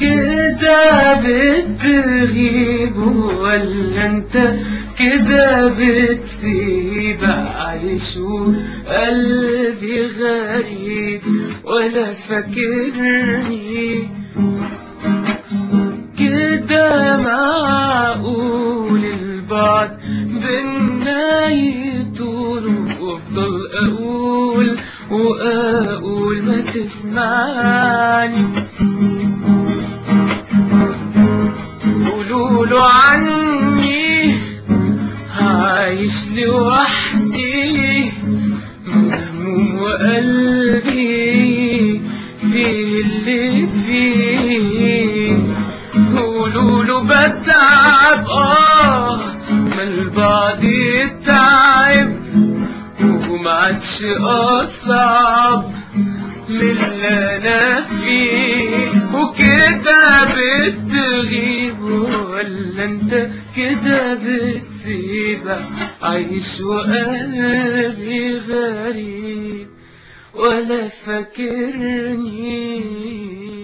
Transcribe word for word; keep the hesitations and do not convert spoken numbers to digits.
كده بتغيب ولا انت كده بتسيب؟ عايش وقلبي غريب ولا فاكرني؟ كده معقول البعد بينا يطول وافضل اقول واقول ما تسمعني؟ قولوله عني عايش لوحدي مهموم وقلبي فيه اللي فيه. قولوله بتعب اه ما البعض يتعب ومعادش اصعب من اللي انا فيه. وكده بتغيب ولا انت كده بتسيب؟ عايش وقلبي غريب ولا فاكرني؟